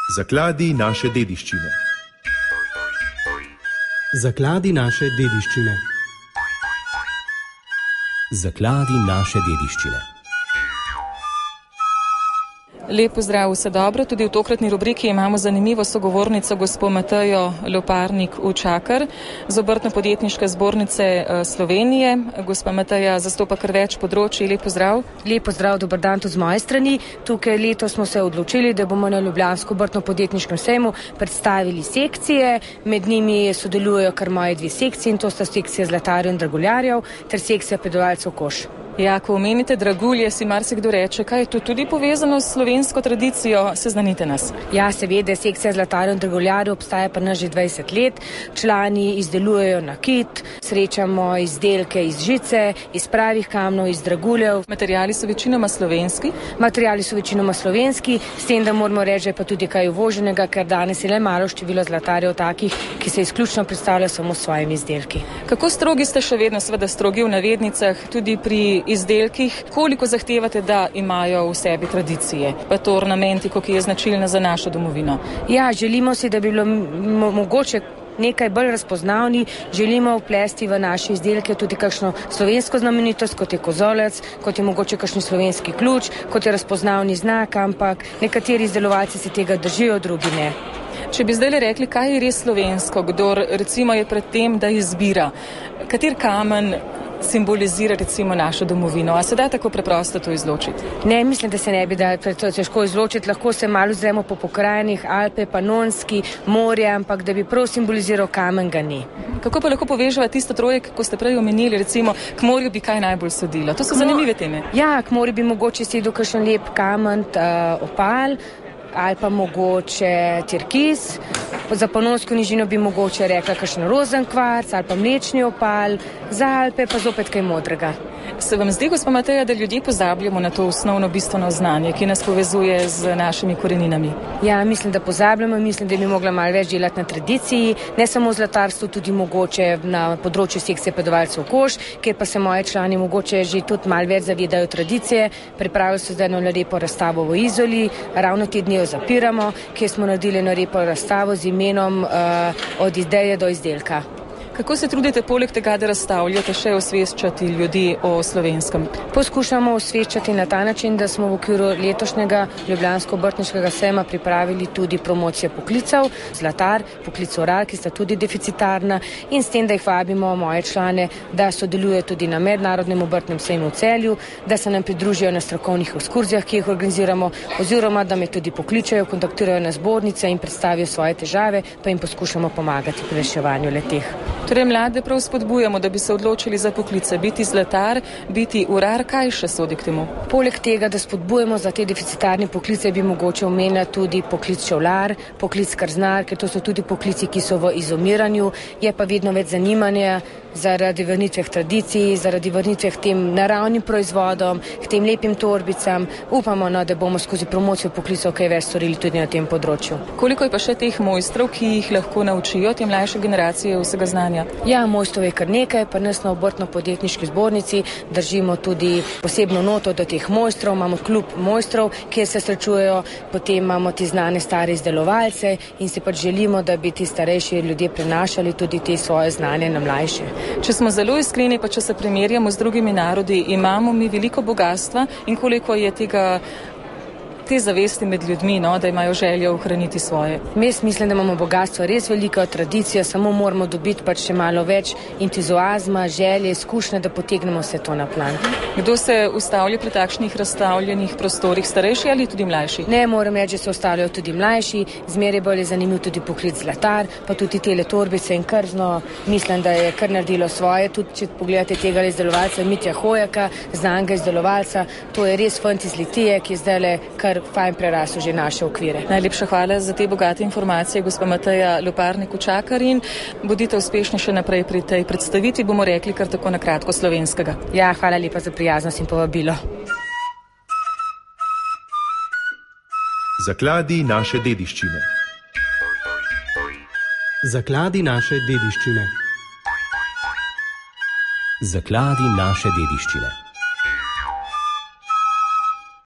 Zakladi naše dediščine. Zakladi naše dediščine. Zakladi naše dediščine. Lep pozdrav, vse dobro. Tudi v tokratni rubriki imamo zanimivo sogovornico gospo Matejo Loparnik-Učakar z Obrtno-podjetniške zbornice Slovenije. Gospa Mateja zastopa kar več področij. Lep pozdrav. Lep pozdrav, dober dan tudi z moje strani. Tukaj letos smo se odločili, da bomo na Ljubljanskem obrtno-podjetniškem sejmu predstavili sekcije. Med njimi sodelujejo kar moje dve sekcije in to sta sekcija zlatarjev in draguljarjev ter sekcija predelovalcev kož. Ja, ko omenite dragulje, si marsikdo reče, kaj je to tudi povezano s slovensko tradicijo, seznanite nas. Ja, seveda, sekcija zlatarjev in draguljarjev obstaja pa nas že 20 let. Člani izdelujejo nakit, srečamo izdelke iz žice, iz pravih kamnov, iz draguljev. Materiali so večinoma slovenski? Materiali so večinoma slovenski, s tem, da moramo reči pa tudi kaj uvoženega, ker danes je le malo število zlatarjev takih, ki se izključno predstavljajo samo s svojimi izdelki. Kako strogi ste še vedno, seveda strogi v navednicah, tudi pri izdelkih, koliko zahtevate, da imajo v sebi tradicije, pa to ornamentiko, ki je značilna za našo domovino? Ja, želimo si, da bi bilo mogoče nekaj bolj razpoznavni, želimo vplesti v naše izdelke tudi kakšno slovensko znamenitost, kot je kozolec, kot je mogoče kakšni slovenski ključ, kot je razpoznavni znak, ampak nekateri izdelovalci se tega držijo, drugi ne. Če bi zdaj rekli, kaj je res slovensko, kdor recimo je pred tem, da izbira, kater kamen simbolizira recimo našo domovino, a se da tako preprosto to izločiti? Ne, mislim, da se ne bi da težko izločiti, lahko se malo zremo po pokrajinah, Alpe, Panonski, morje, ampak da bi prav simboliziral kamen, ga ni. Kako pa lahko poveževa tisto troje, ko ste prej omenili, recimo k morju bi kaj najbolj sodilo? To so zanimive teme. Ja, k morju bi mogoče sedel kakšen lep kamen, opal, ali pa mogoče turkiz. Za Panonsko nižino bi mogoče rekla kakšen rozen kvarc ali pa mlečni opal, za Alpe pa zopet kaj modrega. Se vam zdi, gospa Mateja, da ljudje pozabljamo na to osnovno bistveno znanje, ki nas povezuje z našimi koreninami? Ja, mislim, da pozabljamo, mislim, da bi mogla malo več delati na tradiciji, ne samo v zlatarstvu, tudi mogoče na področju sekcije predelovalcev kož, kjer pa se moji člani mogoče že tudi malo več zavedajo tradicije. Pripravili so zdaj eno lepo razstavo v Izoli, ravno te dni jo zapiramo, kjer smo naredili eno lepo razstavo z imenom Od ideje do izdelka. Kako se trudite poleg tega, da razstavljate, še osveščati ljudi o slovenskem? Poskušamo osveščati na ta način, da smo v okviru letošnjega Ljubljansko-obrtniškega sejma pripravili tudi promocijo poklicev, zlatar, poklic orar, ki sta tudi deficitarna, in s tem, da jih vabimo moje člane, da sodelujejo tudi na mednarodnem obrtnem sejmu v Celju, da se nam pridružijo na strokovnih ekskurzijah, ki jih organiziramo, oziroma da me tudi pokličejo, kontaktirajo na zbornice in predstavijo svoje težave, pa jim poskušamo pomagati pri reševanju le-teh. Torej mlade prav spodbujamo, da bi se odločili za poklice, biti zlatar, biti urar, kaj še sodi k temu? Poleg tega, da spodbujamo za te deficitarne poklice, bi mogoče omenila tudi poklic čevljar, poklic krznar, ker to so tudi poklici, ki so v izumiranju, je pa vedno več zanimanja zaradi vrnitve k tradiciji, zaradi vrnitve k tem naravnim proizvodom, k tem lepim torbicam. Upamo, da bomo skozi promocijo poklicov kaj več storili tudi na tem področju. Koliko je pa še teh mojstrov, ki jih lahko naučijo te mlajše generacije vsega znanja? Ja, mojstrov je kar nekaj, pa nas na Obrtno-podjetniški zbornici držimo tudi posebno noto do teh mojstrov, imamo klub mojstrov, kjer se srečujejo, potem imamo ti znane stare izdelovalce in si pač želimo, da bi ti starejši ljudje prenašali tudi te svoje znanje na mlajše. Če smo zelo iskreni, pa če se primerjamo z drugimi narodi, imamo mi veliko bogatstva in koliko je te zavesti med ljudmi, da imajo željo ohraniti svoje. Mislim, da imamo bogatstvo res veliko, tradicijo, samo moramo dobiti pač še malo več entuziazma, želje, izkušnje, da potegnemo vse to na plan. Kdo se ustavlja pri takšnih razstavljenih prostorih, starejši ali tudi mlajši? Ne, moram reči, da se ustavljajo tudi mlajši, zmeraj bolj je zanimiv tudi poklic zlatar, pa tudi tele torbice in krzno, mislim, da je kar naredilo svoje, tudi če pogledate tega izdelovalca Mitja Hojaka, znanega izdelovalca, to je res fant iz Litije, ki je zdajle kar fajn prerasel že naše okvire. Najlepša hvala za te bogate informacije, gospa Mateja Loparnik-Učakar, in bodite uspešni še naprej pri tej predstavitvi, bomo rekli kar tako na kratko slovenskega. Ja, hvala lepa za prijaznost in povabilo. Zakladi naše dediščine. Zakladi naše dediščine. Zakladi naše dediščine.